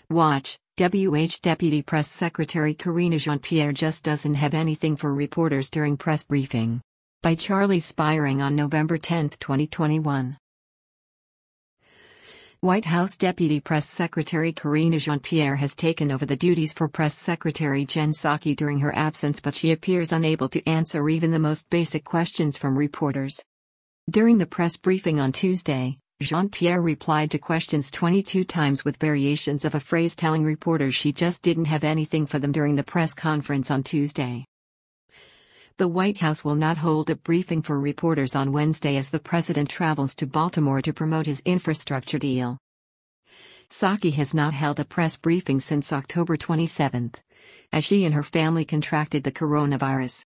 Watch, WH Deputy Press Secretary Karine Jean-Pierre just doesn't have anything for reporters during press briefing. By Charlie Spiering on November 10, 2021. White House Deputy Press Secretary Karine Jean-Pierre has taken over the duties for Press Secretary Jen Psaki during her absence, but she appears unable to answer even the most basic questions from reporters. During the press briefing on Tuesday, Jean-Pierre replied to questions 22 times with variations of a phrase, telling reporters she just didn't have anything for them during the press conference on Tuesday. The White House will not hold a briefing for reporters on Wednesday as the president travels to Baltimore to promote his infrastructure deal. Psaki has not held a press briefing since October 27, as she and her family contracted the coronavirus.